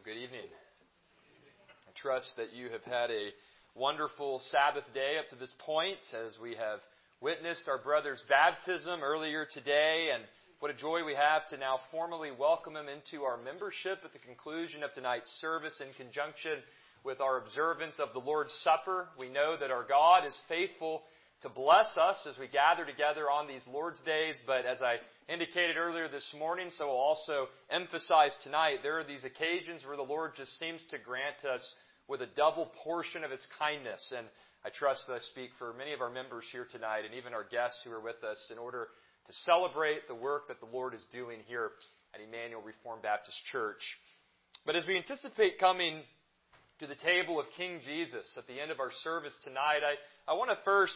Good evening. I trust that you have had a wonderful Sabbath day up to this point as we have witnessed our brother's baptism earlier today, and what a joy we have to now formally welcome him into our membership at the conclusion of tonight's service in conjunction with our observance of the Lord's Supper. We know that our God is faithful to bless us as we gather together on these Lord's days, but as I indicated earlier this morning, so I'll also emphasize tonight, there are these occasions where the Lord just seems to grant us with a double portion of His kindness, and I trust that I speak for many of our members here tonight and even our guests who are with us in order to celebrate the work that the Lord is doing here at Emmanuel Reformed Baptist Church. But as we anticipate coming to the table of King Jesus at the end of our service tonight, I want to first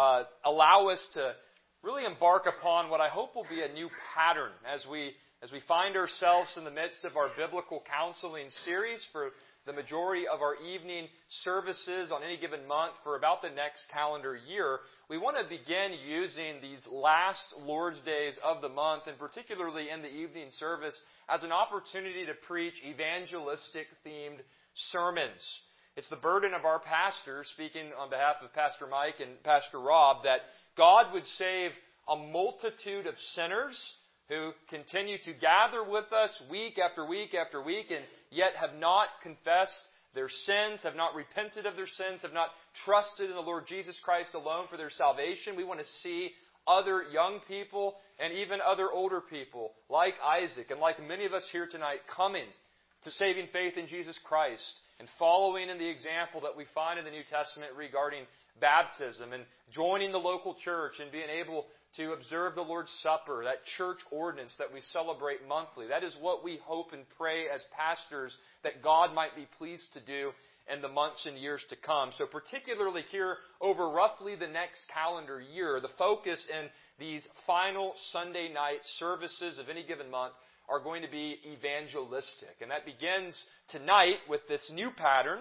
allow us to really embark upon what I hope will be a new pattern as we find ourselves in the midst of our biblical counseling series for the majority of our evening services on any given month for about the next calendar year. We want to begin using these last Lord's days of the month, and particularly in the evening service, as an opportunity to preach evangelistic-themed sermons. It's the burden of our pastors, speaking on behalf of Pastor Mike and Pastor Rob, that God would save a multitude of sinners who continue to gather with us week after week after week and yet have not confessed their sins, have not repented of their sins, have not trusted in the Lord Jesus Christ alone for their salvation. We want to see other young people and even other older people like Isaac and like many of us here tonight coming to saving faith in Jesus Christ and following in the example that we find in the New Testament regarding baptism and joining the local church and being able to observe the Lord's Supper, that church ordinance that we celebrate monthly. That is what we hope and pray as pastors that God might be pleased to do in the months and years to come. So particularly here over roughly the next calendar year, the focus in these final Sunday night services of any given month are going to be evangelistic. And that begins tonight with this new pattern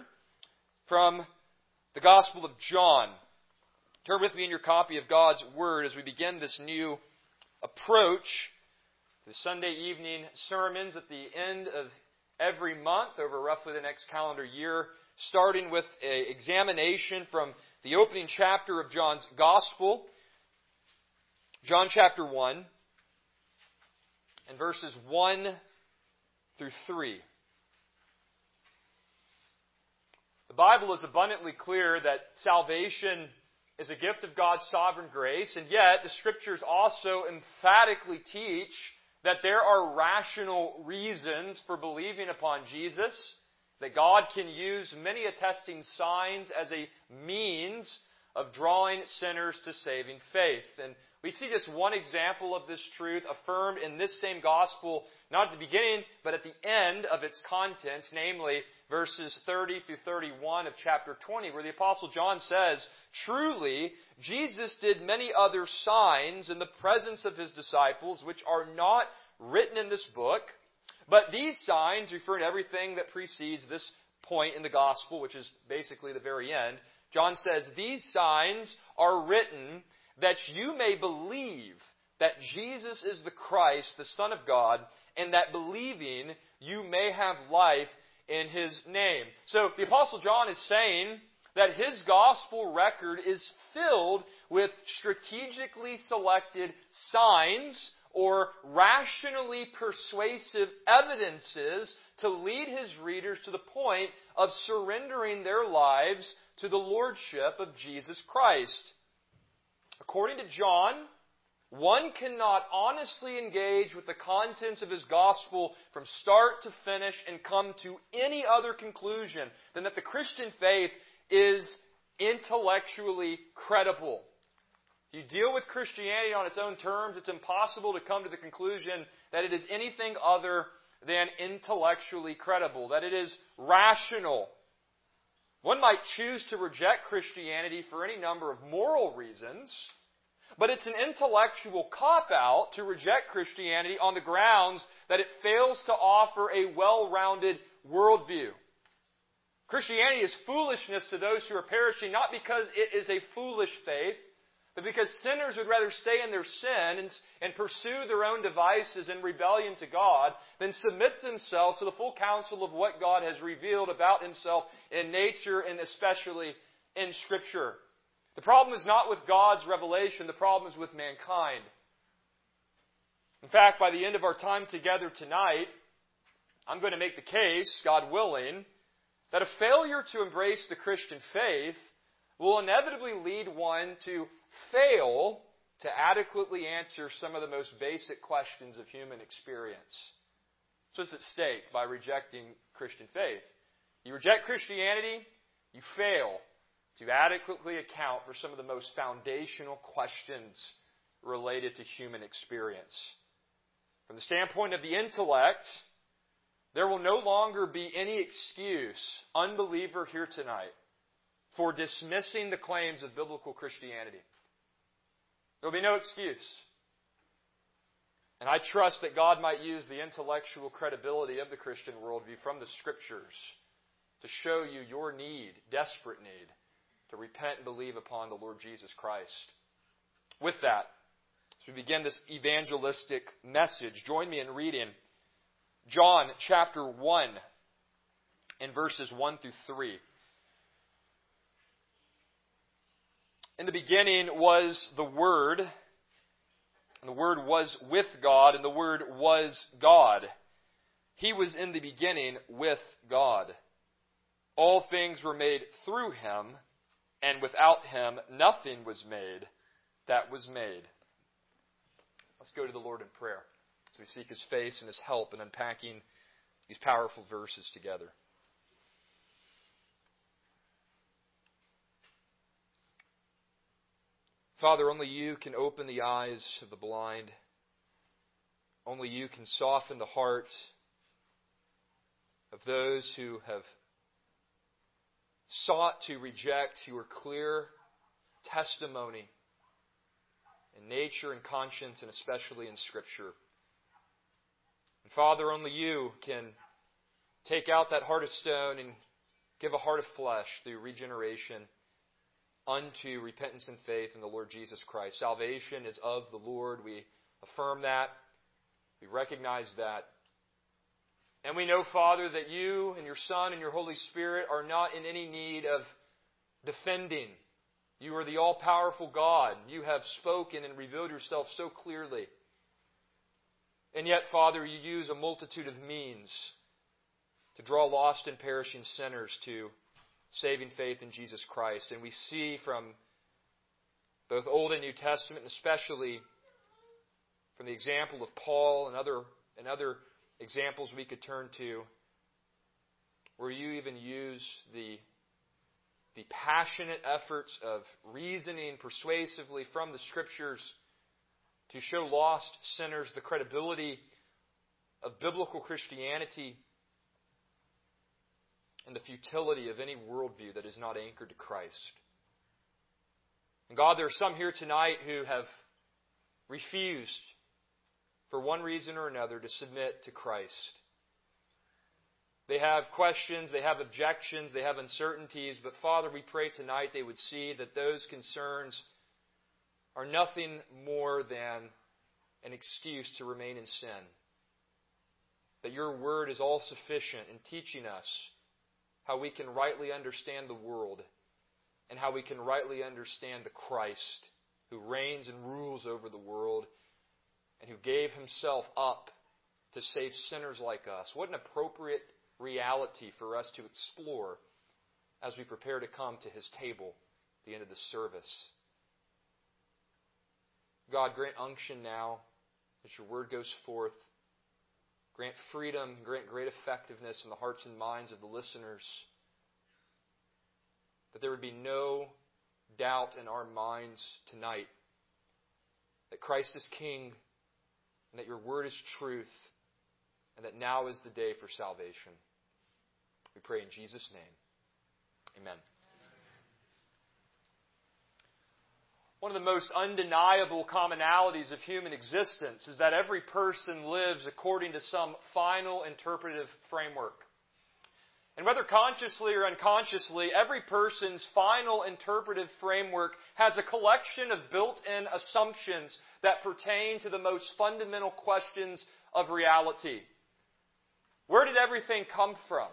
from the Gospel of John. Turn with me in your copy of God's Word as we begin this new approach to Sunday evening sermons at the end of every month over roughly the next calendar year, starting with an examination from the opening chapter of John's Gospel, John chapter 1, and verses 1 through 3. The Bible is abundantly clear that salvation is a gift of God's sovereign grace, and yet the Scriptures also emphatically teach that there are rational reasons for believing upon Jesus, that God can use many attesting signs as a means of drawing sinners to saving faith. And we see just one example of this truth affirmed in this same gospel, not at the beginning, but at the end of its contents, namely verses 30 through 31 of chapter 20, where the Apostle John says, "Truly, Jesus did many other signs in the presence of His disciples, which are not written in this book, but these signs," referring to everything that precedes this point in the gospel, which is basically the very end, John says, "These signs are written that you may believe that Jesus is the Christ, the Son of God, and that believing you may have life in His name." So the Apostle John is saying that his gospel record is filled with strategically selected signs or rationally persuasive evidences to lead his readers to the point of surrendering their lives to the lordship of Jesus Christ. According to John, one cannot honestly engage with the contents of his gospel from start to finish and come to any other conclusion than that the Christian faith is intellectually credible. If you deal with Christianity on its own terms, it's impossible to come to the conclusion that it is anything other than intellectually credible, that it is rational. One might choose to reject Christianity for any number of moral reasons, but it's an intellectual cop-out to reject Christianity on the grounds that it fails to offer a well-rounded worldview. Christianity is foolishness to those who are perishing, not because it is a foolish faith, But because sinners would rather stay in their sin and pursue their own devices in rebellion to God than submit themselves to the full counsel of what God has revealed about Himself in nature and especially in Scripture. The problem is not with God's revelation. The problem is with mankind. In fact, by the end of our time together tonight, I'm going to make the case, God willing, that a failure to embrace the Christian faith will inevitably lead one to fail to adequately answer some of the most basic questions of human experience. So it's at stake by rejecting Christian faith. You reject Christianity, you fail to adequately account for some of the most foundational questions related to human experience. From the standpoint of the intellect, there will no longer be any excuse, unbeliever here tonight, for dismissing the claims of biblical Christianity. There will be no excuse. And I trust that God might use the intellectual credibility of the Christian worldview from the Scriptures to show you your need, desperate need, to repent and believe upon the Lord Jesus Christ. With that, as we begin this evangelistic message, join me in reading John chapter 1 and verses 1 through 3. In the beginning was the Word, and the Word was with God, and the Word was God. He was in the beginning with God. All things were made through Him, and without Him nothing was made that was made. Let's go to the Lord in prayer as we seek His face and His help in unpacking these powerful verses together. Father, only You can open the eyes of the blind. Only You can soften the heart of those who have sought to reject Your clear testimony in nature and conscience, and especially in Scripture. And Father, only You can take out that heart of stone and give a heart of flesh through regeneration unto repentance and faith in the Lord Jesus Christ. Salvation is of the Lord. We affirm that. We recognize that. And we know, Father, that You and Your Son and Your Holy Spirit are not in any need of defending. You are the all-powerful God. You have spoken and revealed Yourself so clearly. And yet, Father, You use a multitude of means to draw lost and perishing sinners to saving faith in Jesus Christ. And we see from both Old and New Testament, and especially from the example of Paul and other examples we could turn to, where You even use the passionate efforts of reasoning persuasively from the Scriptures to show lost sinners the credibility of biblical Christianity and the futility of any worldview that is not anchored to Christ. And God, there are some here tonight who have refused, for one reason or another, to submit to Christ. They have questions, they have objections, they have uncertainties, but Father, we pray tonight they would see that those concerns are nothing more than an excuse to remain in sin. That Your Word is all sufficient in teaching us how we can rightly understand the world and how we can rightly understand the Christ who reigns and rules over the world and who gave Himself up to save sinners like us. What an appropriate reality for us to explore as we prepare to come to His table at the end of the service. God, grant unction now as Your Word goes forth. Grant freedom, grant great effectiveness in the hearts and minds of the listeners. That there would be no doubt in our minds tonight that Christ is King and that Your Word is truth and that now is the day for salvation. We pray in Jesus' name. Amen. One of the most undeniable commonalities of human existence is that every person lives according to some final interpretive framework. And whether consciously or unconsciously, every person's final interpretive framework has a collection of built-in assumptions that pertain to the most fundamental questions of reality. Where did everything come from?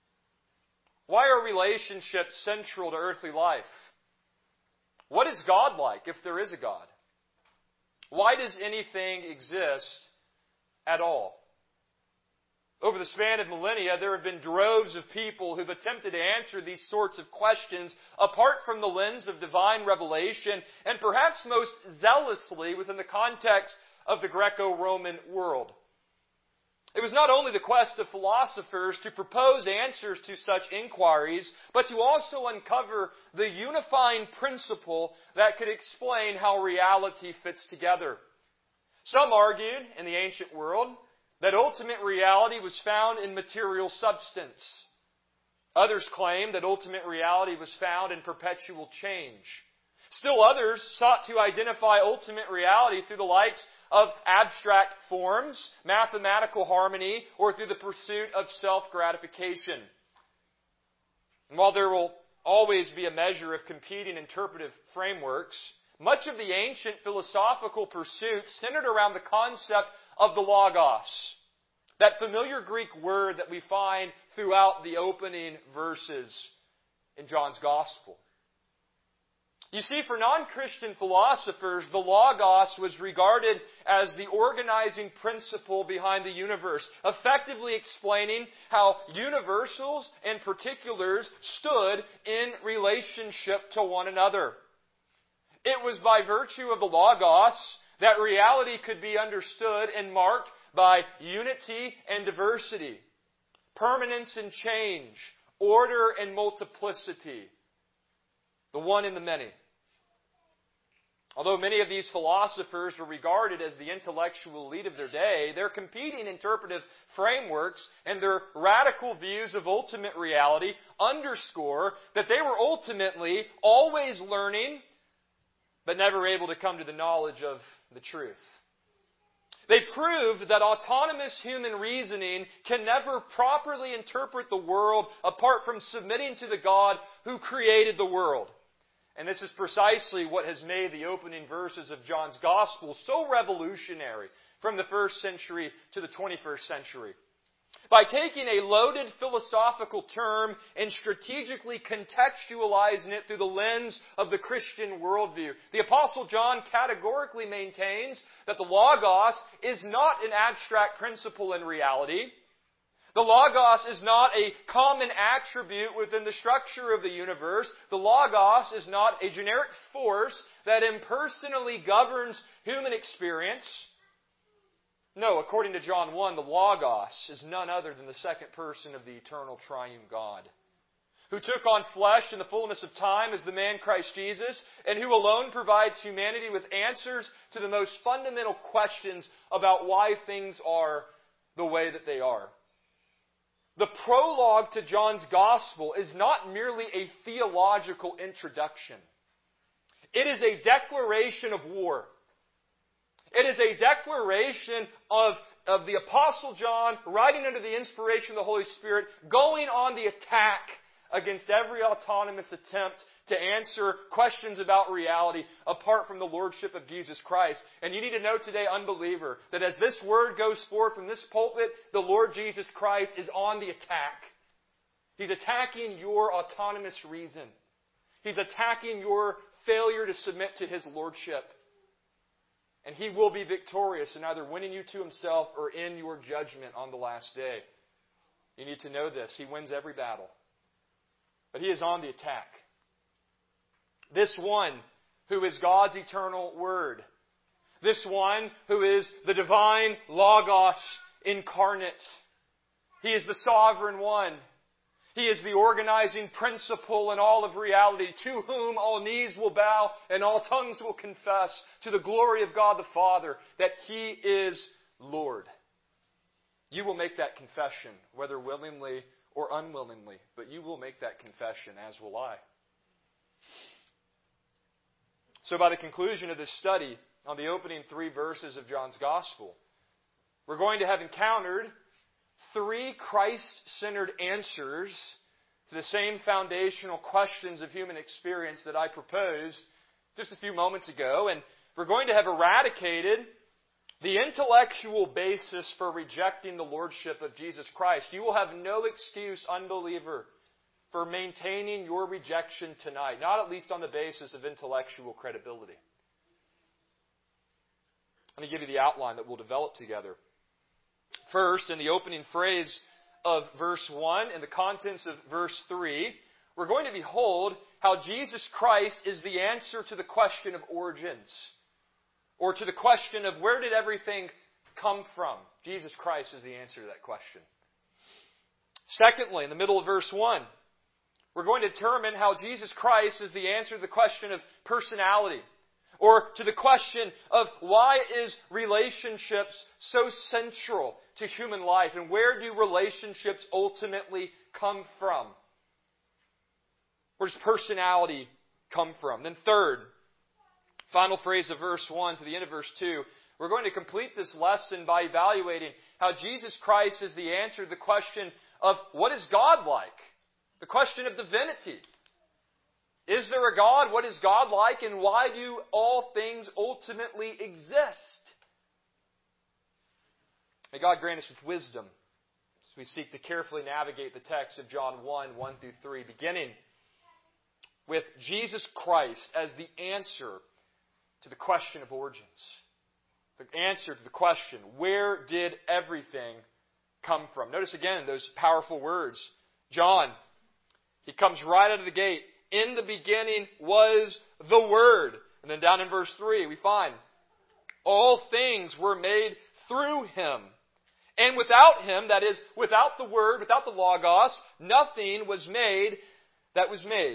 Why are relationships central to earthly life? What is God like, if there is a God? Why does anything exist at all? Over the span of millennia, there have been droves of people who've attempted to answer these sorts of questions apart from the lens of divine revelation, and perhaps most zealously within the context of the Greco-Roman world. It was not only the quest of philosophers to propose answers to such inquiries, but to also uncover the unifying principle that could explain how reality fits together. Some argued in the ancient world that ultimate reality was found in material substance. Others claimed that ultimate reality was found in perpetual change. Still others sought to identify ultimate reality through the likes of abstract forms, mathematical harmony, or through the pursuit of self-gratification. And while there will always be a measure of competing interpretive frameworks, much of the ancient philosophical pursuits centered around the concept of the Logos, that familiar Greek word that we find throughout the opening verses in John's Gospel. You see, for non-Christian philosophers, the Logos was regarded as the organizing principle behind the universe, effectively explaining how universals and particulars stood in relationship to one another. It was by virtue of the Logos that reality could be understood and marked by unity and diversity, permanence and change, order and multiplicity, the one in the many. Although many of these philosophers were regarded as the intellectual elite of their day, their competing interpretive frameworks and their radical views of ultimate reality underscore that they were ultimately always learning, but never able to come to the knowledge of the truth. They proved that autonomous human reasoning can never properly interpret the world apart from submitting to the God who created the world. And this is precisely what has made the opening verses of John's Gospel so revolutionary from the first century to the 21st century. By taking a loaded philosophical term and strategically contextualizing it through the lens of the Christian worldview, the Apostle John categorically maintains that the Logos is not an abstract principle in reality. The Logos is not a common attribute within the structure of the universe. The Logos is not a generic force that impersonally governs human experience. No, according to John 1, the Logos is none other than the second person of the eternal triune God, who took on flesh in the fullness of time as the man Christ Jesus, and who alone provides humanity with answers to the most fundamental questions about why things are the way that they are. The prologue to John's Gospel is not merely a theological introduction. It is a declaration of war. It is a declaration of the Apostle John, writing under the inspiration of the Holy Spirit, going on the attack against every autonomous attempt to answer questions about reality apart from the Lordship of Jesus Christ. And you need to know today, unbeliever, that as this word goes forth from this pulpit, the Lord Jesus Christ is on the attack. He's attacking your autonomous reason. He's attacking your failure to submit to His Lordship. And He will be victorious in either winning you to Himself or in your judgment on the last day. You need to know this. He wins every battle. But He is on the attack. This one who is God's eternal Word. This one who is the divine Logos incarnate. He is the sovereign one. He is the organizing principle in all of reality, to whom all knees will bow and all tongues will confess to the glory of God the Father that He is Lord. You will make that confession, whether willingly or unwillingly, but you will make that confession, as will I. So by the conclusion of this study on the opening 3 verses of John's Gospel, we're going to have encountered three Christ-centered answers to the same foundational questions of human experience that I proposed just a few moments ago. And we're going to have eradicated the intellectual basis for rejecting the Lordship of Jesus Christ. You will have no excuse, unbeliever, for maintaining your rejection tonight, not at least on the basis of intellectual credibility. Let me give you the outline that we'll develop together. First, in the opening phrase of verse 1 and the contents of verse 3, we're going to behold how Jesus Christ is the answer to the question of origins, or to the question of where did everything come from. Jesus Christ is the answer to that question. Secondly, in the middle of verse 1, we're going to determine how Jesus Christ is the answer to the question of personality, or to the question of why is relationships so central to human life, and where do relationships ultimately come from? Where does personality come from? Then third, final phrase of verse 1 to the end of verse 2, we're going to complete this lesson by evaluating how Jesus Christ is the answer to the question of what is God like? The question of divinity. Is there a God? What is God like? And why do all things ultimately exist? May God grant us with wisdom as we seek to carefully navigate the text of John 1, 1 through 3, beginning with Jesus Christ as the answer to the question of origins. The answer to the question, where did everything come from? Notice again those powerful words. John, he comes right out of the gate. In the beginning was the Word. And then down in verse 3 we find, all things were made through Him. And without Him, that is, without the Word, without the Logos, nothing was made that was made.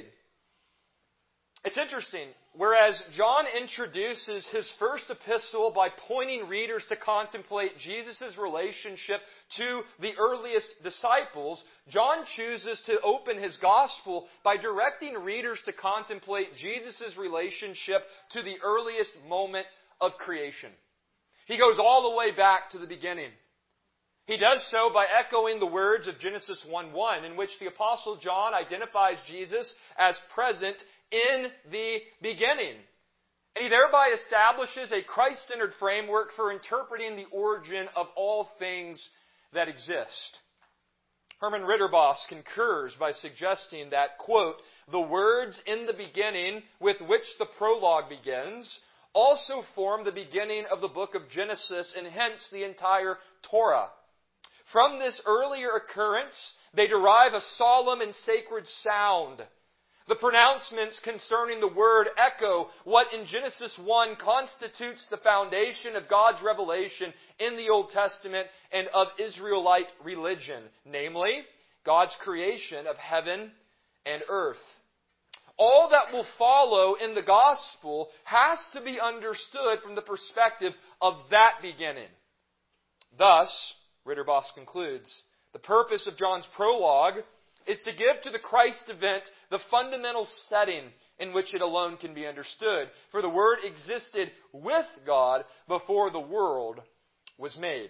It's interesting. Whereas John introduces his first epistle by pointing readers to contemplate Jesus' relationship to the earliest disciples, John chooses to open his gospel by directing readers to contemplate Jesus' relationship to the earliest moment of creation. He goes all the way back to the beginning. He does so by echoing the words of Genesis 1:1, in which the Apostle John identifies Jesus as present in the beginning. And he thereby establishes a Christ-centered framework for interpreting the origin of all things that exist. Herman Ritterboss concurs by suggesting that, quote, the words in the beginning with which the prologue begins also form the beginning of the book of Genesis and hence the entire Torah. From this earlier occurrence, they derive a solemn and sacred sound. The pronouncements concerning the word echo what in Genesis 1 constitutes the foundation of God's revelation in the Old Testament and of Israelite religion, namely, God's creation of heaven and earth. All that will follow in the gospel has to be understood from the perspective of that beginning. Thus, Ritterboss concludes, the purpose of John's prologue is to give to the Christ event the fundamental setting in which it alone can be understood. For the Word existed with God before the world was made.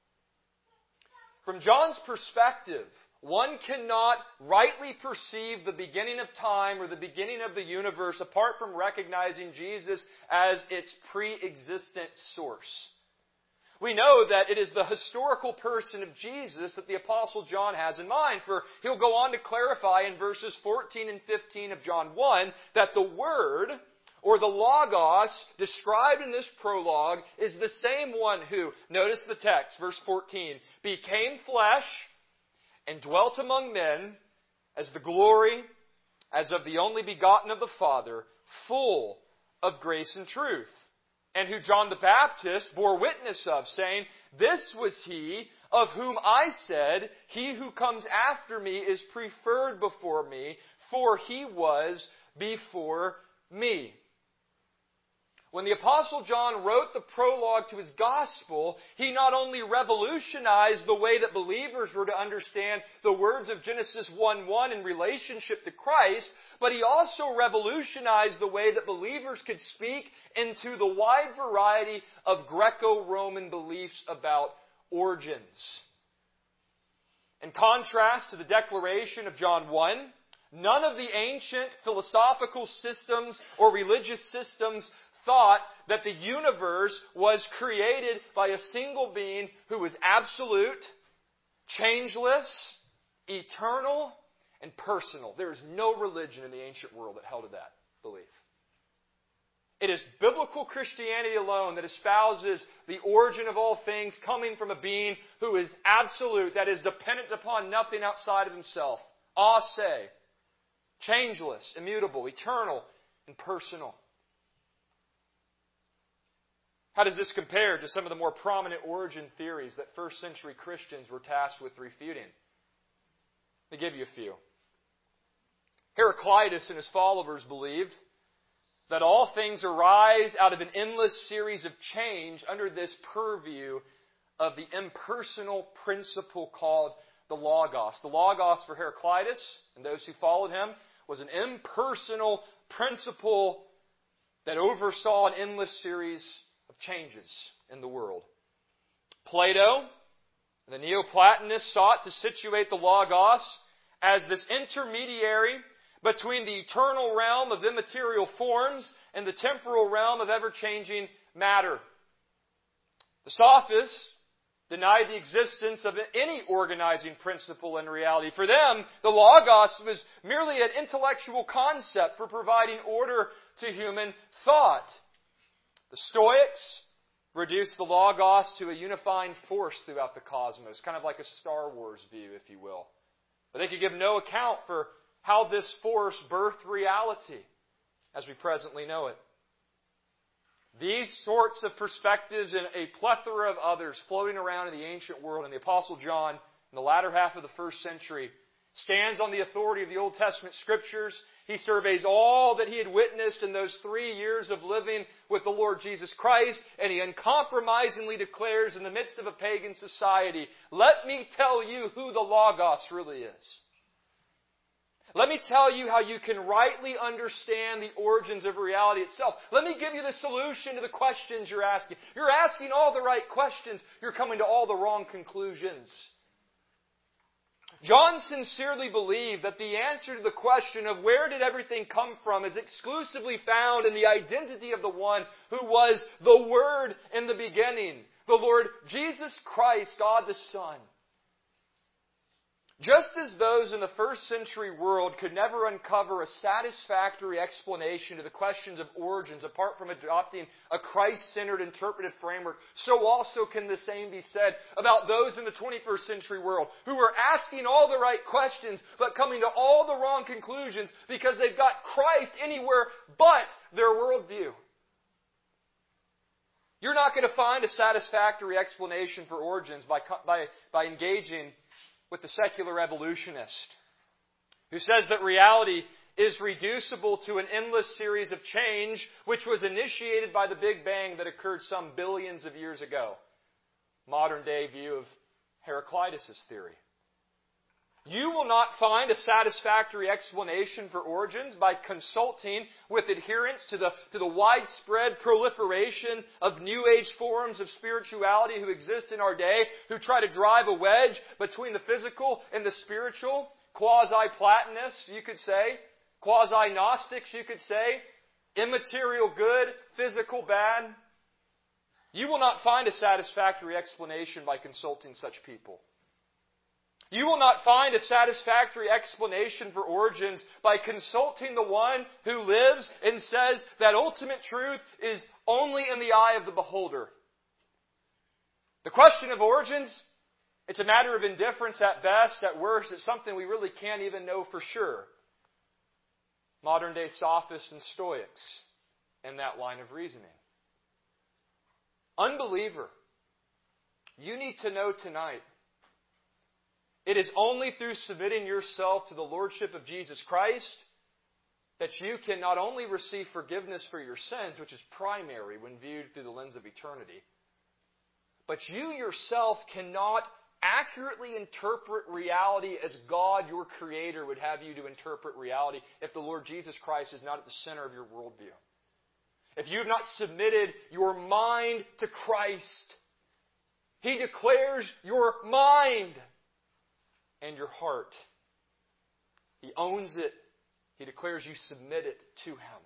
From John's perspective, one cannot rightly perceive the beginning of time or the beginning of the universe apart from recognizing Jesus as its pre-existent source. We know that it is the historical person of Jesus that the Apostle John has in mind, for he'll go on to clarify in verses 14 and 15 of John 1 that the Word, or the Logos, described in this prologue is the same one who, notice the text, verse 14, became flesh and dwelt among men as the glory as of the only begotten of the Father, full of grace and truth. And who John the Baptist bore witness of, saying, this was he of whom I said, he who comes after me is preferred before me, for he was before me. When the Apostle John wrote the prologue to his gospel, he not only revolutionized the way that believers were to understand the words of Genesis 1:1 in relationship to Christ, but he also revolutionized the way that believers could speak into the wide variety of Greco-Roman beliefs about origins. In contrast to the declaration of John 1, none of the ancient philosophical systems or religious systems thought that the universe was created by a single being who was absolute, changeless, eternal, and personal. There is no religion in the ancient world that held to that belief. It is biblical Christianity alone that espouses the origin of all things coming from a being who is absolute, that is dependent upon nothing outside of himself. Ase, changeless, immutable, eternal, and personal. How does this compare to some of the more prominent origin theories that first century Christians were tasked with refuting? Let me give you a few. Heraclitus and his followers believed that all things arise out of an endless series of change under this purview of the impersonal principle called the Logos. The Logos for Heraclitus and those who followed him was an impersonal principle that oversaw an endless series of changes in the world. Plato and the Neoplatonists sought to situate the Logos as this intermediary between the eternal realm of immaterial forms and the temporal realm of ever-changing matter. The Sophists denied the existence of any organizing principle in reality. For them, the Logos was merely an intellectual concept for providing order to human thought. The Stoics reduced the Logos to a unifying force throughout the cosmos, kind of like a Star Wars view, if you will. But they could give no account for how this force birthed reality as we presently know it. These sorts of perspectives and a plethora of others floating around in the ancient world, and the Apostle John, in the latter half of the first century, stands on the authority of the Old Testament Scriptures. He surveys all that he had witnessed in those 3 years of living with the Lord Jesus Christ, and he uncompromisingly declares in the midst of a pagan society, let me tell you who the Logos really is. Let me tell you how you can rightly understand the origins of reality itself. Let me give you the solution to the questions you're asking. You're asking all the right questions. You're coming to all the wrong conclusions. John sincerely believed that the answer to the question of where did everything come from is exclusively found in the identity of the one who was the Word in the beginning, the Lord Jesus Christ, God the Son. Just as those in the first century world could never uncover a satisfactory explanation to the questions of origins apart from adopting a Christ-centered interpretive framework, so also can the same be said about those in the 21st century world who are asking all the right questions but coming to all the wrong conclusions because they've got Christ anywhere but their worldview. You're not going to find a satisfactory explanation for origins by engaging with the secular evolutionist who says that reality is reducible to an endless series of change which was initiated by the Big Bang that occurred some billions of years ago. Modern day view of Heraclitus' theory. You will not find a satisfactory explanation for origins by consulting with adherents to the widespread proliferation of New Age forms of spirituality who exist in our day, who try to drive a wedge between the physical and the spiritual. Quasi-Platonists, you could say. Quasi-Gnostics, you could say. Immaterial good, physical bad. You will not find a satisfactory explanation by consulting such people. You will not find a satisfactory explanation for origins by consulting the one who lives and says that ultimate truth is only in the eye of the beholder. The question of origins, it's a matter of indifference at best, at worst. It's something we really can't even know for sure. Modern day sophists and stoics in that line of reasoning. Unbeliever, you need to know tonight, it is only through submitting yourself to the Lordship of Jesus Christ that you can not only receive forgiveness for your sins, which is primary when viewed through the lens of eternity, but you yourself cannot accurately interpret reality as God, your Creator, would have you to interpret reality if the Lord Jesus Christ is not at the center of your worldview. If you have not submitted your mind to Christ, He declares your mind and your heart. He owns it. He declares you submit it to Him.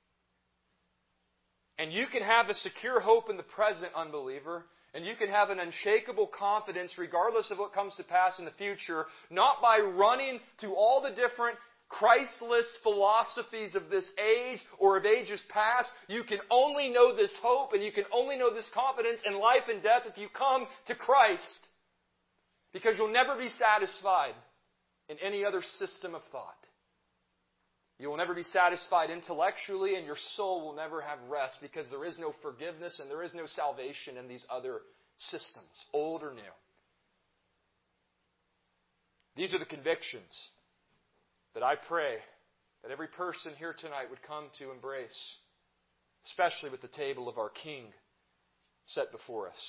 And you can have a secure hope in the present, unbeliever, and you can have an unshakable confidence regardless of what comes to pass in the future, not by running to all the different Christless philosophies of this age or of ages past. You can only know this hope and you can only know this confidence in life and death if you come to Christ. Because you'll never be satisfied in any other system of thought. You will never be satisfied intellectually, and your soul will never have rest because there is no forgiveness and there is no salvation in these other systems, old or new. These are the convictions that I pray that every person here tonight would come to embrace, especially with the table of our King set before us.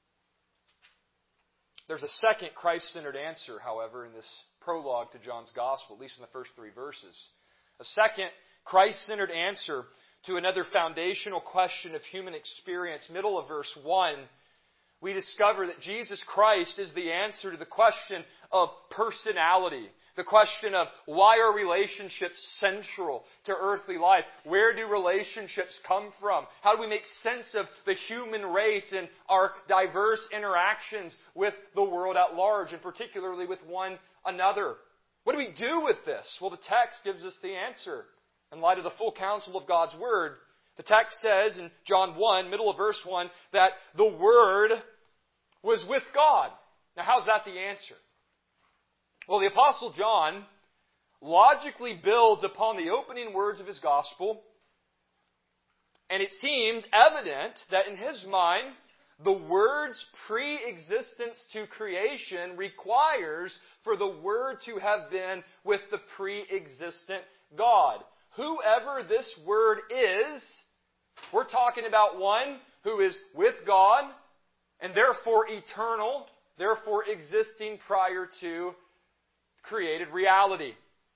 There's a second Christ-centered answer, however, in this prologue to John's Gospel, at least in the first 3 verses. A second Christ-centered answer to another foundational question of human experience. Middle of verse 1, we discover that Jesus Christ is the answer to the question of personality. The question of why are relationships central to earthly life? Where do relationships come from? How do we make sense of the human race and our diverse interactions with the world at large, and particularly with one another? What do we do with this? Well, the text gives us the answer. In light of the full counsel of God's Word, the text says in John 1, middle of verse 1, that the Word was with God. Now, how's that the answer? Well, the Apostle John logically builds upon the opening words of his Gospel, and it seems evident that in his mind, the Word's pre-existence to creation requires for the Word to have been with the pre-existent God. Whoever this Word is, we're talking about one who is with God and therefore eternal, therefore existing prior to created reality.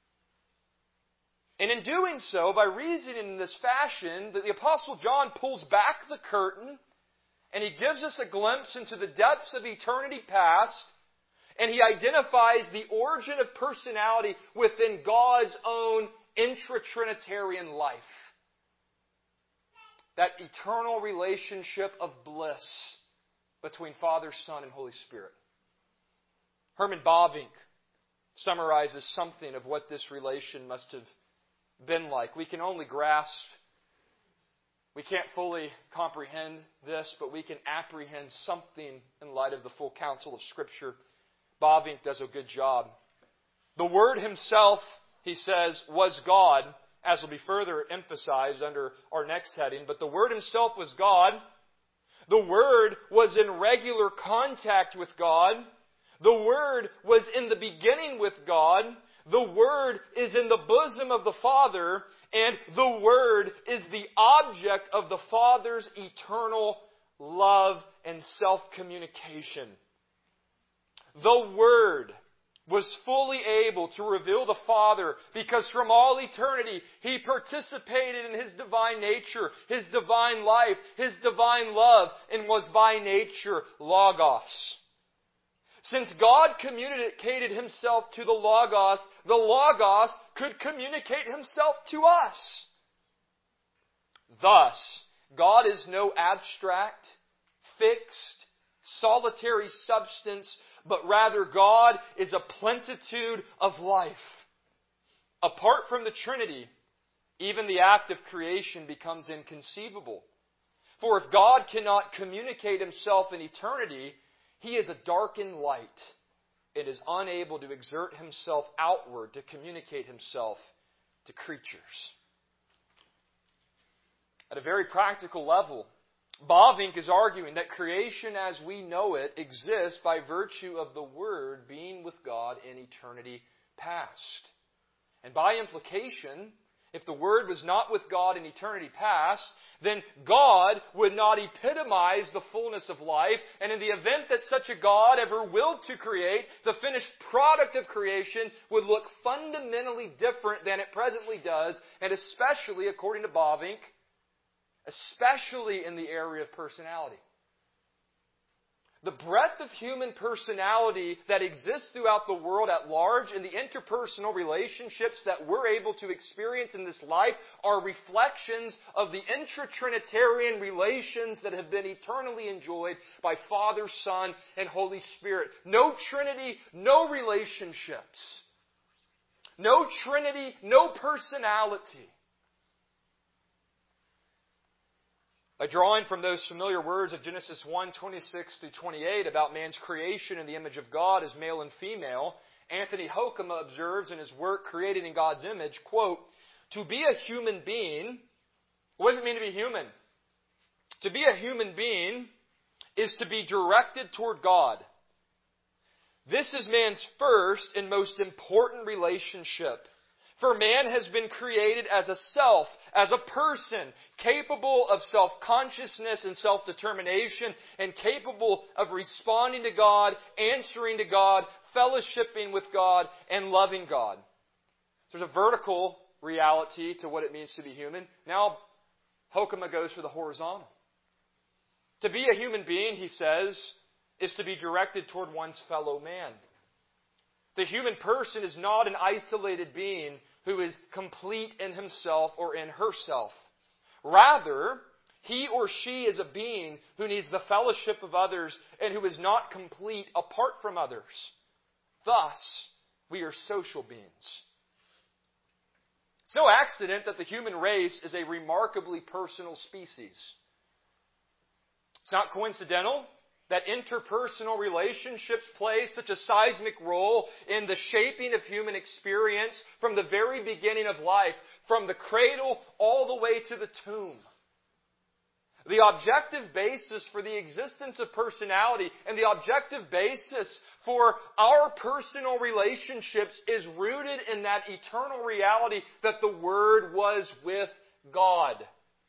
And in doing so, by reasoning in this fashion, the Apostle John pulls back the curtain and he gives us a glimpse into the depths of eternity past, and he identifies the origin of personality within God's own intra-Trinitarian life. That eternal relationship of bliss between Father, Son, and Holy Spirit. Herman Bavinck summarizes something of what this relation must have been like. We can only grasp, we can't fully comprehend this, but we can apprehend something in light of the full counsel of Scripture. Bavinck does a good job. The Word Himself, he says, was God, as will be further emphasized under our next heading, but the Word Himself was God. The Word was in regular contact with God. The Word was in the beginning with God. The Word is in the bosom of the Father. And the Word is the object of the Father's eternal love and self-communication. The Word was fully able to reveal the Father because from all eternity He participated in His divine nature, His divine life, His divine love, and was by nature Logos. Since God communicated Himself to the Logos could communicate Himself to us. Thus, God is no abstract, fixed, solitary substance, but rather God is a plenitude of life. Apart from the Trinity, even the act of creation becomes inconceivable. For if God cannot communicate Himself in eternity, He is a darkened light and is unable to exert Himself outward to communicate Himself to creatures. At a very practical level, Bavinck is arguing that creation as we know it exists by virtue of the Word being with God in eternity past. And by implication, if the Word was not with God in eternity past, then God would not epitomize the fullness of life. And in the event that such a God ever willed to create, the finished product of creation would look fundamentally different than it presently does, and especially, according to Bavinck, especially in the area of personality. the breadth of human personality that exists throughout the world at large and the interpersonal relationships that we're able to experience in this life are reflections of the intra-Trinitarian relations that have been eternally enjoyed by Father, Son, and Holy Spirit. No Trinity, no relationships. No Trinity, no personality. A drawing from those familiar words of Genesis 1:26-28 about man's creation in the image of God as male and female, Anthony Hoekema observes in his work Created in God's Image, quote, "To be a human being," what does it mean to be human? To be a human being is to be directed toward God. This is man's first and most important relationship. For man has been created as a self, as a person, capable of self-consciousness and self-determination, and capable of responding to God, answering to God, fellowshipping with God, and loving God. There's a vertical reality to what it means to be human. Now, Hoekema goes for the horizontal. To be a human being, he says, is to be directed toward one's fellow man. The human person is not an isolated being who is complete in himself or in herself. Rather, he or she is a being who needs the fellowship of others and who is not complete apart from others. Thus, we are social beings. It's no accident that the human race is a remarkably personal species. It's not coincidental that interpersonal relationships play such a seismic role in the shaping of human experience from the very beginning of life, from the cradle all the way to the tomb. The objective basis for the existence of personality and the objective basis for our personal relationships is rooted in that eternal reality that the Word was with God.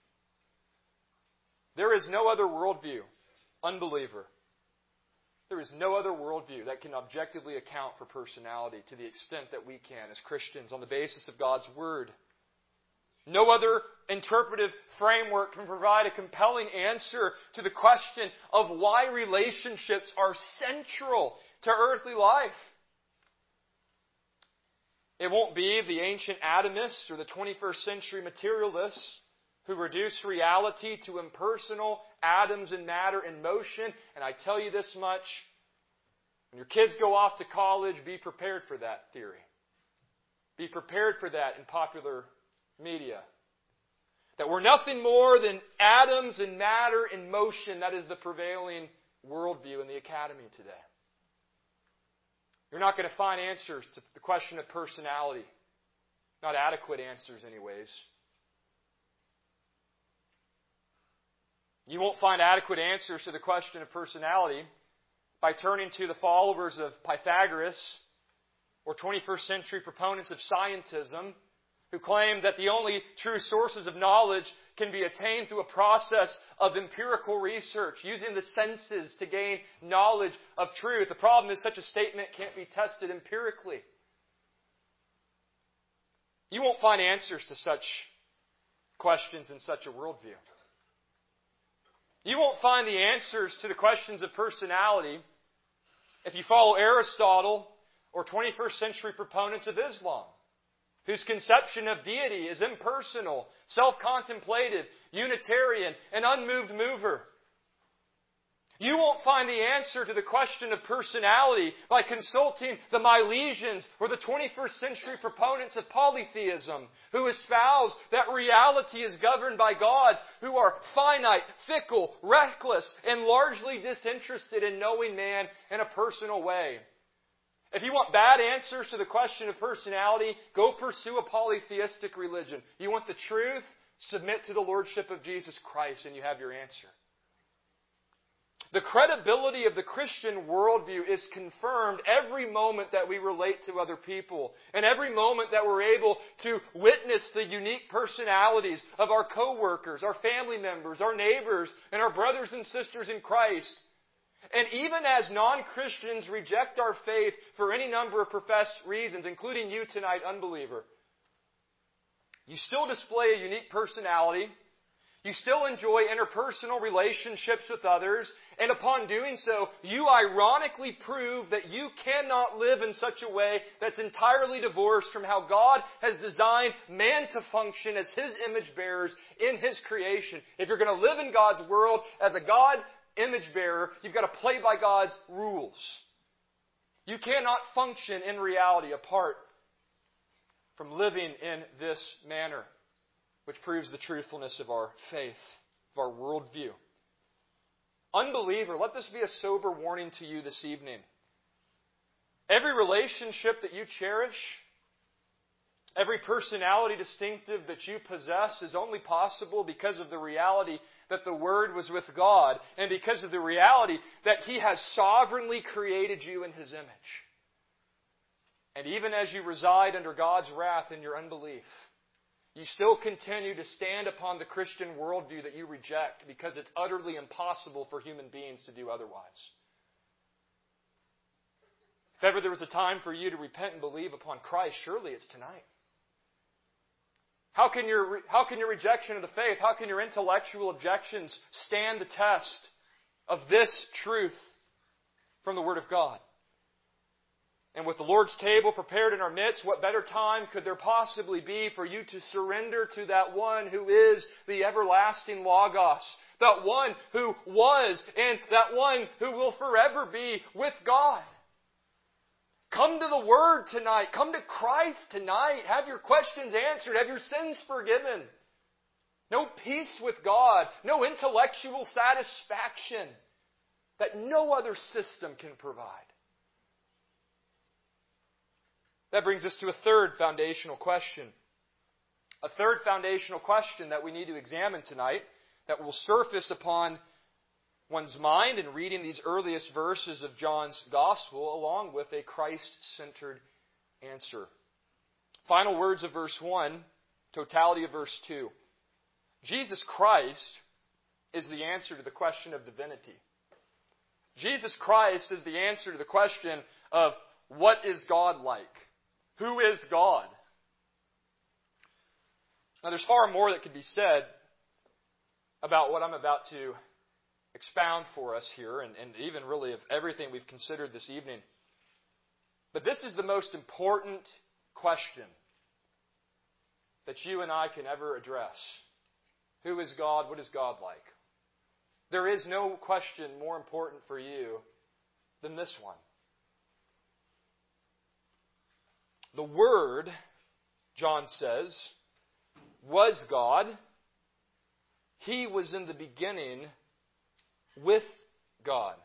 There is no other worldview, unbeliever. There is no other worldview that can objectively account for personality to the extent that we can as Christians on the basis of God's Word. No other interpretive framework can provide a compelling answer to the question of why relationships are central to earthly life. It won't be the ancient atomists or the 21st century materialists who reduce reality to impersonal atoms and matter in motion. And I tell you this much, when your kids go off to college, be prepared for that theory. Be prepared for that in popular media. That we're nothing more than atoms and matter in motion. That is the prevailing worldview in the academy today. You're not going to find answers to the question of personality. Not adequate answers anyways. You won't find adequate answers to the question of personality by turning to the followers of Pythagoras or 21st century proponents of scientism who claim that the only true sources of knowledge can be attained through a process of empirical research, using the senses to gain knowledge of truth. The problem is such a statement can't be tested empirically. You won't find answers to such questions in such a worldview. You won't find the answers to the questions of personality if you follow Aristotle or 21st century proponents of Islam, whose conception of deity is impersonal, self-contemplative, Unitarian, and unmoved mover. You won't find the answer to the question of personality by consulting the Milesians or the 21st century proponents of polytheism, who espouse that reality is governed by gods who are finite, fickle, reckless, and largely disinterested in knowing man in a personal way. If you want bad answers to the question of personality, go pursue a polytheistic religion. You want the truth? Submit to the Lordship of Jesus Christ and you have your answer. The credibility of the Christian worldview is confirmed every moment that we relate to other people, and every moment that we're able to witness the unique personalities of our co-workers, our family members, our neighbors, and our brothers and sisters in Christ. And even as non-Christians reject our faith for any number of professed reasons, including you tonight, unbeliever, you still display a unique personality. You still enjoy interpersonal relationships with others, and upon doing so, you ironically prove that you cannot live in such a way that's entirely divorced from how God has designed man to function as His image bearers in His creation. If you're going to live in God's world as a God image bearer, you've got to play by God's rules. You cannot function in reality apart from living in this manner, which proves the truthfulness of our faith, of our worldview. Unbeliever, let this be a sober warning to you this evening. Every relationship that you cherish, every personality distinctive that you possess is only possible because of the reality that the Word was with God and because of the reality that He has sovereignly created you in His image. And even as you reside under God's wrath in your unbelief, you still continue to stand upon the Christian worldview that you reject because it's utterly impossible for human beings to do otherwise. If ever there was a time for you to repent and believe upon Christ, surely it's tonight. How can your rejection of the faith, how can your intellectual objections stand the test of this truth from the Word of God? And with the Lord's table prepared in our midst, what better time could there possibly be for you to surrender to that one who is the everlasting Logos, that one who was and that one who will forever be with God? Come to the Word tonight. Come to Christ tonight. Have your questions answered. Have your sins forgiven. No peace with God. No intellectual satisfaction that no other system can provide. That brings us to a third foundational question. A third foundational question that we need to examine tonight that will surface upon one's mind in reading these earliest verses of John's Gospel along with a Christ-centered answer. Final words of verse 1, totality of verse 2. Jesus Christ is the answer to the question of divinity. Jesus Christ is the answer to the question of what is God like? Who is God? Now, there's far more that could be said about what I'm about to expound for us here, and even really of everything we've considered this evening. But this is the most important question that you and I can ever address. Who is God? What is God like? There is no question more important for you than this one. The Word, John says, was God. He was in the beginning with God.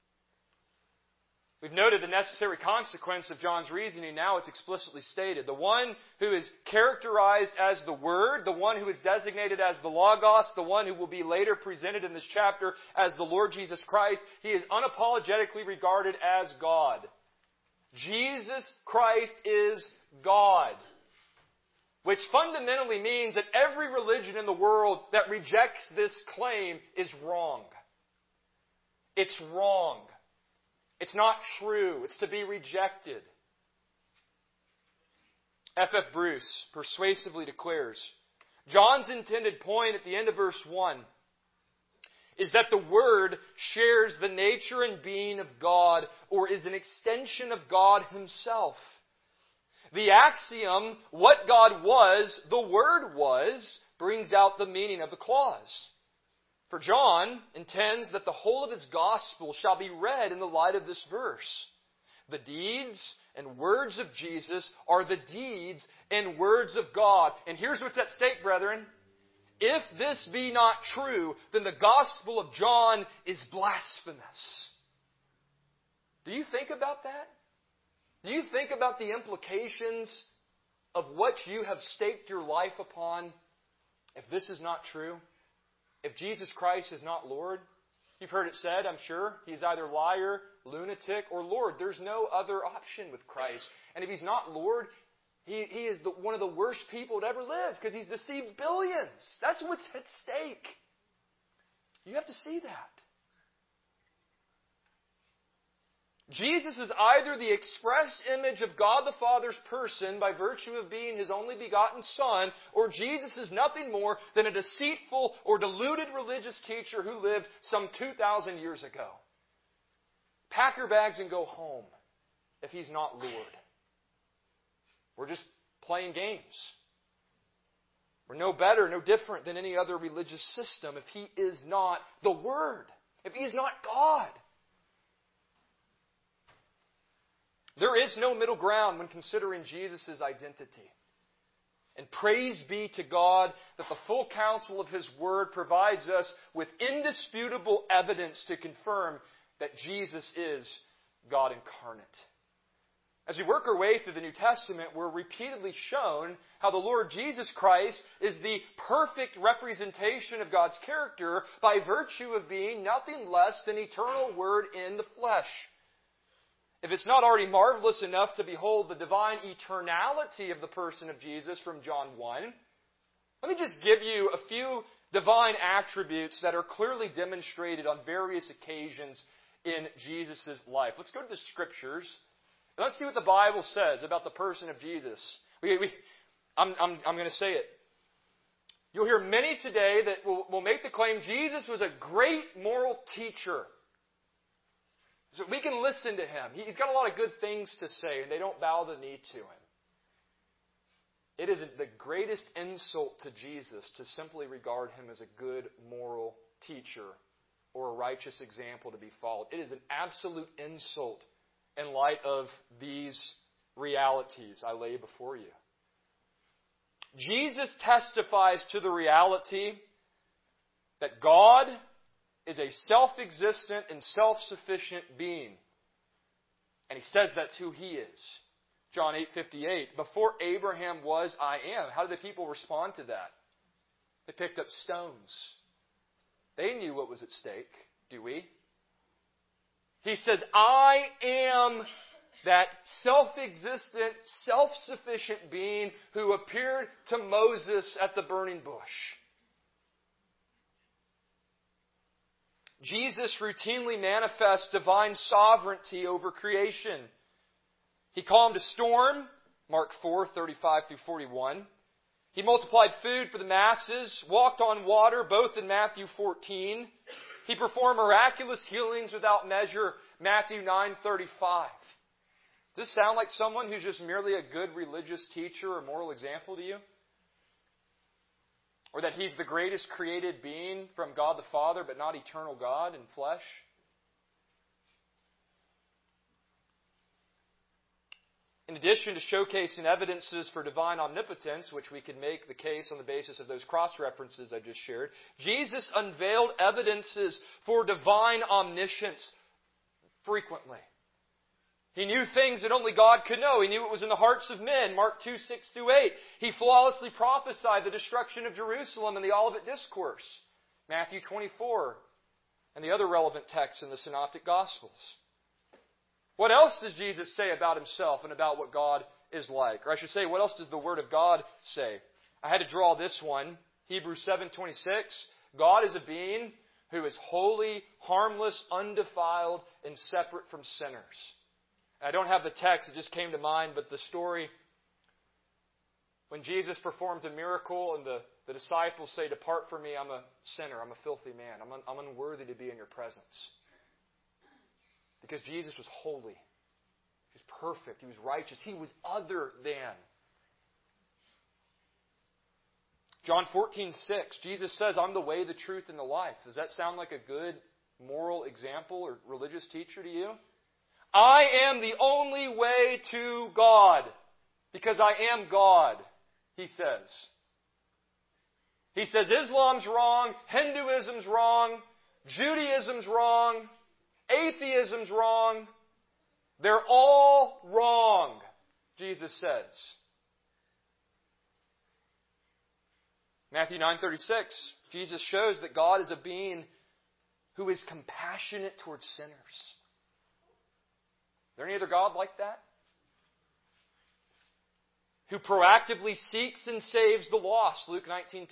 We've noted the necessary consequence of John's reasoning. Now it's explicitly stated. The one who is characterized as the Word, the one who is designated as the Logos, the one who will be later presented in this chapter as the Lord Jesus Christ, He is unapologetically regarded as God. Jesus Christ is God. Which fundamentally means that every religion in the world that rejects this claim is wrong. It's wrong. It's not true. It's to be rejected. F.F. Bruce persuasively declares, John's intended point at the end of verse 1 is that the Word shares the nature and being of God, or is an extension of God Himself. The axiom, what God was, the Word was, brings out the meaning of the clause. For John intends that the whole of his gospel shall be read in the light of this verse. The deeds and words of Jesus are the deeds and words of God. And here's what's at stake, brethren. If this be not true, then the gospel of John is blasphemous. Do you think about that? Do you think about the implications of what you have staked your life upon if this is not true? If Jesus Christ is not Lord? You've heard it said, I'm sure, He's either liar, lunatic, or Lord. There's no other option with Christ. And if He's not Lord, He is one of the worst people to ever live because He's deceived billions. That's what's at stake. You have to see that. Jesus is either the express image of God the Father's person by virtue of being His only begotten Son, or Jesus is nothing more than a deceitful or deluded religious teacher who lived some 2,000 years ago. Pack your bags and go home if He's not Lord. We're just playing games. We're no better, no different than any other religious system if He is not the Word, if He is not God. There is no middle ground when considering Jesus' identity. And praise be to God that the full counsel of His Word provides us with indisputable evidence to confirm that Jesus is God incarnate. As we work our way through the New Testament, we're repeatedly shown how the Lord Jesus Christ is the perfect representation of God's character by virtue of being nothing less than eternal Word in the flesh. If it's not already marvelous enough to behold the divine eternality of the person of Jesus from John 1, let me just give you a few divine attributes that are clearly demonstrated on various occasions in Jesus' life. Let's go to the Scriptures. Let's see what the Bible says about the person of Jesus. I'm going to say it. You'll hear many today that will make the claim Jesus was a great moral teacher. So we can listen to Him. He's got a lot of good things to say, and they don't bow the knee to Him. It is the greatest insult to Jesus to simply regard Him as a good moral teacher or a righteous example to be followed. It is an absolute insult in light of these realities I lay before you. Jesus testifies to the reality that God is a self-existent and self-sufficient being. And He says that's who He is. John 8:58, before Abraham was, I am. How did the people respond to that? They picked up stones. They knew what was at stake. Do we? He says, I am that self-existent, self-sufficient being who appeared to Moses at the burning bush. Jesus routinely manifests divine sovereignty over creation. He calmed a storm, Mark 4:35-41. He multiplied food for the masses, walked on water, both in Matthew 14. He performed miraculous healings without measure, Matthew 9:35. Does this sound like someone who's just merely a good religious teacher or moral example to you? Or that He's the greatest created being from God the Father, but not eternal God in flesh? In addition to showcasing evidences for divine omnipotence, which we can make the case on the basis of those cross-references I just shared, Jesus unveiled evidences for divine omniscience frequently. He knew things that only God could know. He knew what was in the hearts of men, Mark 2:6-8. He flawlessly prophesied the destruction of Jerusalem in the Olivet Discourse, Matthew 24, and the other relevant texts in the Synoptic Gospels. What else does Jesus say about Himself and about what God is like? Or I should say, what else does the Word of God say? I had to draw this one. Hebrews 7:26. God is a being who is holy, harmless, undefiled, and separate from sinners. I don't have the text, it just came to mind, but the story when Jesus performs a miracle and the disciples say, depart from me, I'm a sinner, I'm a filthy man, I'm unworthy to be in your presence. Because Jesus was holy. He was perfect. He was righteous. He was other than. John 14:6, Jesus says, I'm the way, the truth, and the life. Does that sound like a good moral example or religious teacher to you? I am the only way to God because I am God, He says. He says Islam's wrong, Hinduism's wrong, Judaism's wrong, atheism's wrong. They're all wrong, Jesus says. Matthew 9:36, Jesus shows that God is a being who is compassionate towards sinners. Is there any other God like that? Who proactively seeks and saves the lost, Luke 19:10.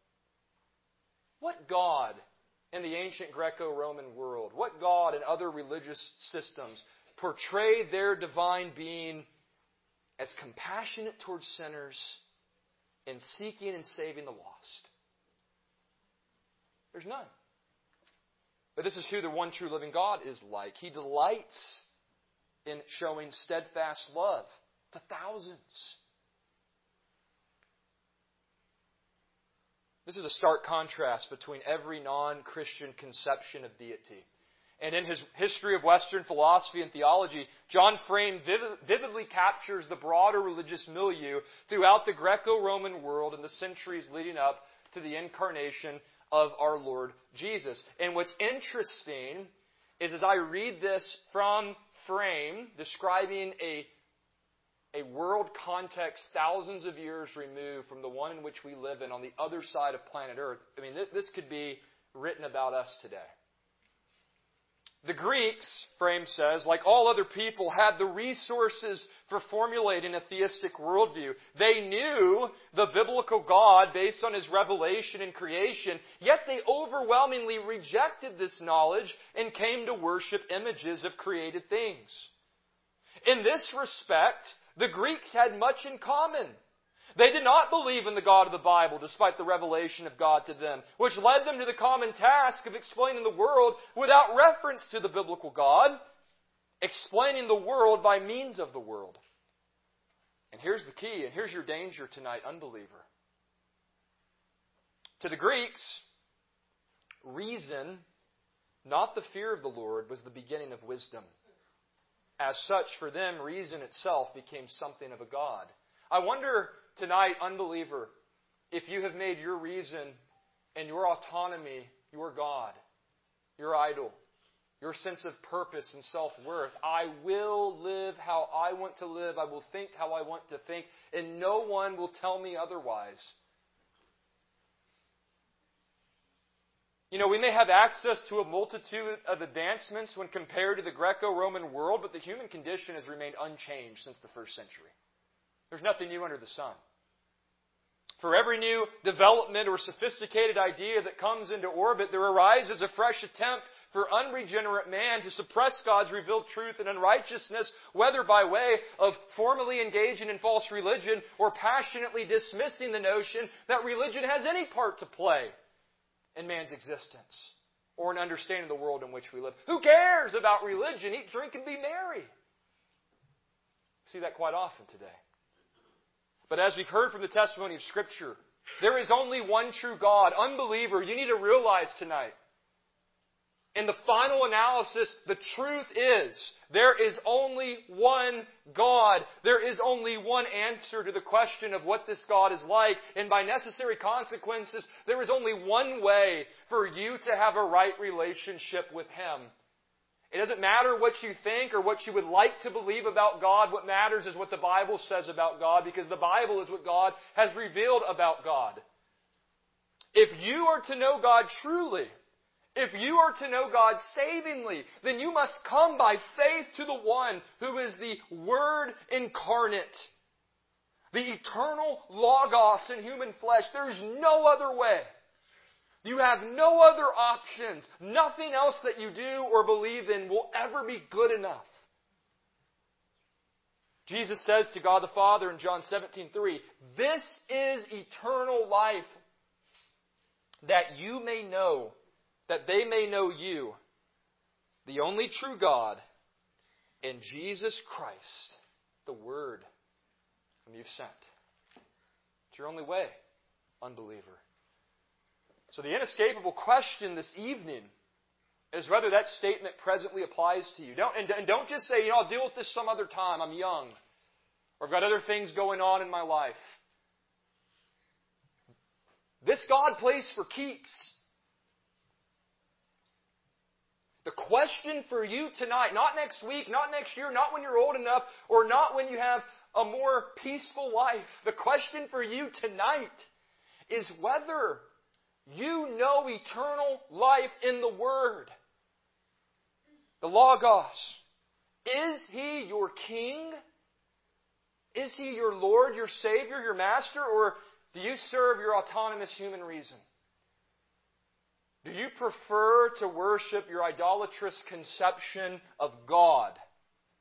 What God in the ancient Greco-Roman world, what God in other religious systems portray their divine being as compassionate towards sinners and seeking and saving the lost. There's none. But this is who the one true living God is like. He delights in showing steadfast love to thousands. This is a stark contrast between every non-Christian conception of deity. And in his history of Western philosophy and theology, John Frame vividly captures the broader religious milieu throughout the Greco-Roman world in the centuries leading up to the incarnation of our Lord Jesus. And what's interesting is as I read this from Frame, describing a world context thousands of years removed from the one in which we live in on the other side of planet Earth, I mean, this could be written about us today. The Greeks, Frame says, like all other people, had the resources for formulating a theistic worldview. They knew the biblical God based on His revelation and creation, yet they overwhelmingly rejected this knowledge and came to worship images of created things. In this respect, the Greeks had much in common. They did not believe in the God of the Bible despite the revelation of God to them, which led them to the common task of explaining the world without reference to the biblical God, explaining the world by means of the world. And here's the key, and here's your danger tonight, unbeliever. To the Greeks, reason, not the fear of the Lord, was the beginning of wisdom. As such, for them, reason itself became something of a god. I wonder tonight, unbeliever, if you have made your reason and your autonomy your God, your idol, your sense of purpose and self-worth. I will live how I want to live. I will think how I want to think, and no one will tell me otherwise. You know, we may have access to a multitude of advancements when compared to the Greco-Roman world, but the human condition has remained unchanged since the first century. There's nothing new under the sun. For every new development or sophisticated idea that comes into orbit, there arises a fresh attempt for unregenerate man to suppress God's revealed truth and unrighteousness, whether by way of formally engaging in false religion or passionately dismissing the notion that religion has any part to play in man's existence or in understanding the world in which we live. Who cares about religion? Eat, drink, and be merry. We see that quite often today. But as we've heard from the testimony of Scripture, there is only one true God. Unbeliever, you need to realize tonight, in the final analysis, the truth is, there is only one God. There is only one answer to the question of what this God is like. And by necessary consequences, there is only one way for you to have a right relationship with Him. It doesn't matter what you think or what you would like to believe about God. What matters is what the Bible says about God, because the Bible is what God has revealed about God. If you are to know God truly, if you are to know God savingly, then you must come by faith to the one who is the Word incarnate, the eternal Logos in human flesh. There's no other way. You have no other options. Nothing else that you do or believe in will ever be good enough. Jesus says to God the Father in John 17:3, "This is eternal life, that you may know, that they may know you, the only true God, and Jesus Christ, the Word whom you've sent." It's your only way, unbeliever. So the inescapable question this evening is whether that statement presently applies to you. Don't just say, I'll deal with this some other time. I'm young. Or I've got other things going on in my life. This God plays for keeps. The question for you tonight, not next week, not next year, not when you're old enough, or not when you have a more peaceful life. The question for you tonight is whether you know eternal life in the Word, the Logos. Is He your King? Is He your Lord, your Savior, your Master? Or do you serve your autonomous human reason? Do you prefer to worship your idolatrous conception of God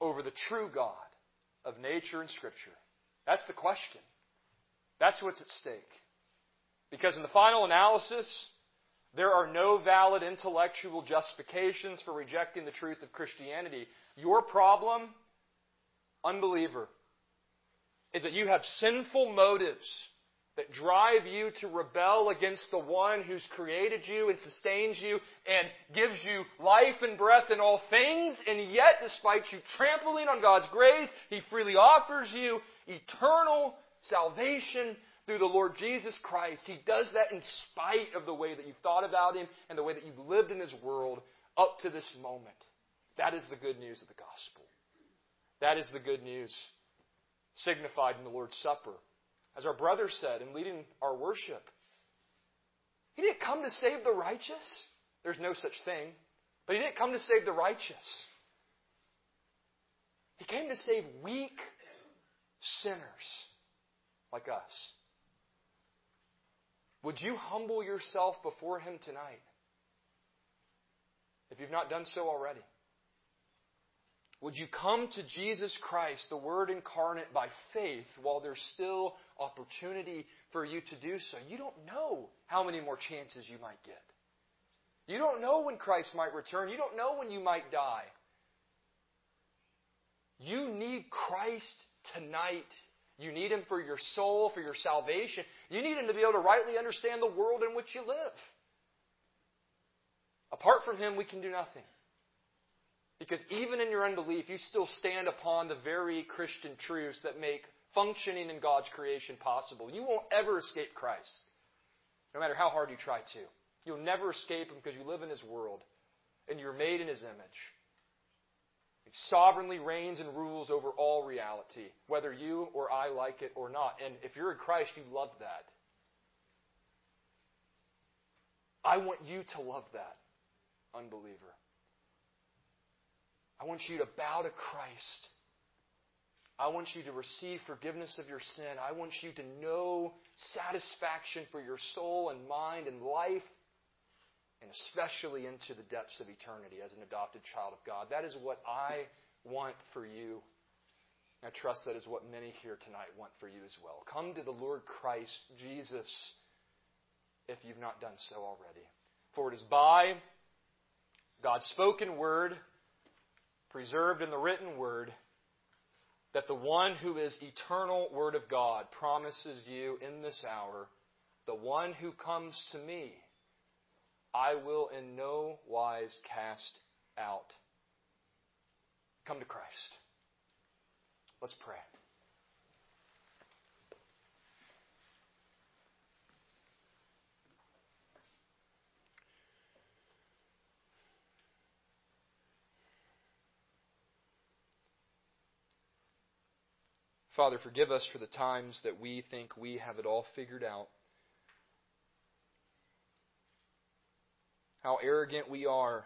over the true God of nature and Scripture? That's the question. That's what's at stake. Because in the final analysis, there are no valid intellectual justifications for rejecting the truth of Christianity. Your problem, unbeliever, is that you have sinful motives that drive you to rebel against the one who's created you and sustains you and gives you life and breath in all things. And yet, despite you trampling on God's grace, He freely offers you eternal salvation through the Lord Jesus Christ. He does that in spite of the way that you've thought about Him and the way that you've lived in His world up to this moment. That is the good news of the gospel. That is the good news signified in the Lord's Supper. As our brother said in leading our worship, He didn't come to save the righteous. There's no such thing. But He didn't come to save the righteous. He came to save weak sinners like us. Would you humble yourself before Him tonight? If you've not done so already. Would you come to Jesus Christ, the Word incarnate, by faith while there's still opportunity for you to do so? You don't know how many more chances you might get. You don't know when Christ might return. You don't know when you might die. You need Christ tonight. You need Him for your soul, for your salvation. You need Him to be able to rightly understand the world in which you live. Apart from Him, we can do nothing. Because even in your unbelief, you still stand upon the very Christian truths that make functioning in God's creation possible. You won't ever escape Christ, no matter how hard you try to. You'll never escape Him because you live in His world and you're made in His image. He sovereignly reigns and rules over all reality, whether you or I like it or not. And if you're in Christ, you love that. I want you to love that, unbeliever. I want you to bow to Christ. I want you to receive forgiveness of your sin. I want you to know satisfaction for your soul and mind and life, and especially into the depths of eternity as an adopted child of God. That is what I want for you. I trust that is what many here tonight want for you as well. Come to the Lord Christ Jesus if you've not done so already. For it is by God's spoken word, preserved in the written word, that the one who is eternal Word of God promises you in this hour, the one who comes to me, I will in no wise cast out. Come to Christ. Let's pray. Father, forgive us for the times that we think we have it all figured out. How arrogant we are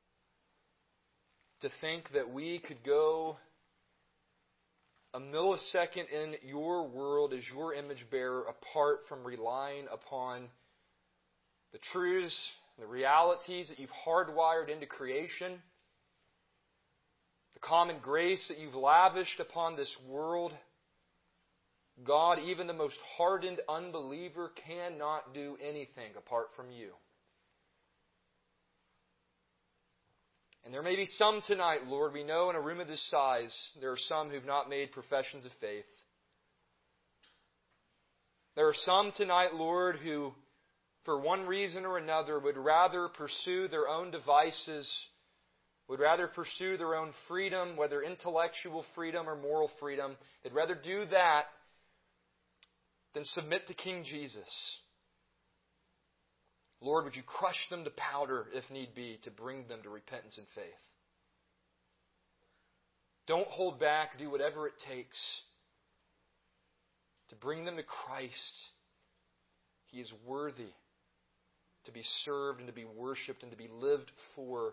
to think that we could go a millisecond in your world as your image bearer apart from relying upon the truths, the realities that you've hardwired into creation, the common grace that you've lavished upon this world. God, even the most hardened unbeliever cannot do anything apart from you. And there may be some tonight, Lord, we know in a room of this size, there are some who've not made professions of faith. There are some tonight, Lord, who, for one reason or another, would rather pursue their own devices, would rather pursue their own freedom, whether intellectual freedom or moral freedom. They'd rather do that than submit to King Jesus. Lord, would you crush them to powder, if need be, to bring them to repentance and faith. Don't hold back. Do whatever it takes to bring them to Christ. He is worthy to be served and to be worshipped and to be lived for.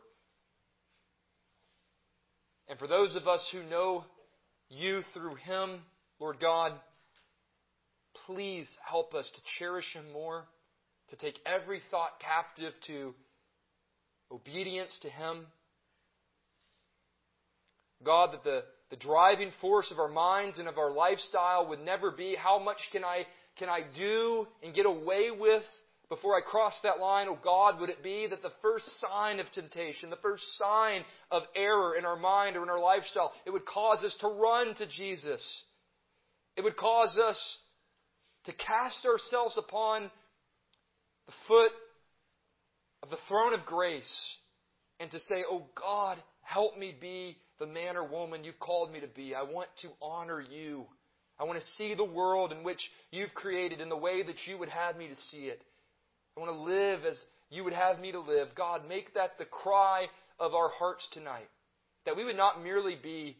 And for those of us who know you through Him, Lord God, please help us to cherish Him more, to take every thought captive to obedience to Him. God, that the driving force of our minds and of our lifestyle would never be how much can I do and get away with before I cross that line. Oh God, would it be that the first sign of temptation, the first sign of error in our mind or in our lifestyle, it would cause us to run to Jesus. It would cause us to cast ourselves upon the foot of the throne of grace and to say, oh God, help me be the man or woman You've called me to be. I want to honor You. I want to see the world in which You've created in the way that You would have me to see it. I want to live as You would have me to live. God, make that the cry of our hearts tonight. That we would not merely be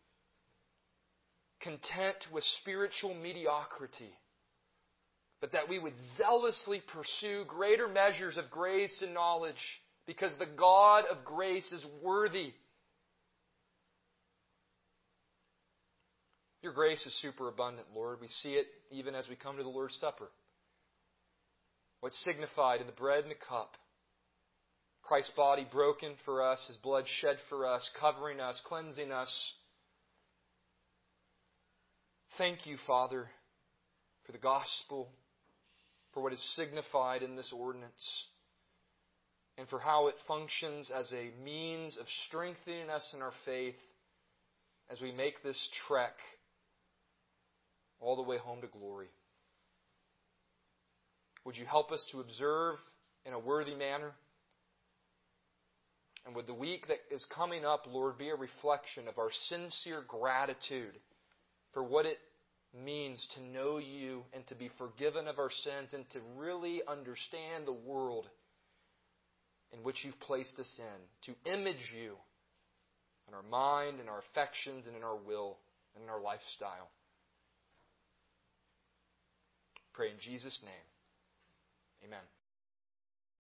content with spiritual mediocrity, but that we would zealously pursue greater measures of grace and knowledge, because the God of grace is worthy. Your grace is superabundant, Lord. We see it even as we come to the Lord's Supper. What's signified in the bread and the cup. Christ's body broken for us, His blood shed for us, covering us, cleansing us. Thank You, Father, for the gospel, for what is signified in this ordinance, and for how it functions as a means of strengthening us in our faith as we make this trek all the way home to glory. Would You help us to observe in a worthy manner? And would the week that is coming up, Lord, be a reflection of our sincere gratitude for what it means to know You and to be forgiven of our sins and to really understand the world in which You've placed us in, to image You in our mind, in our affections, and in our will, and in our lifestyle. Pray in Jesus' name. Amen.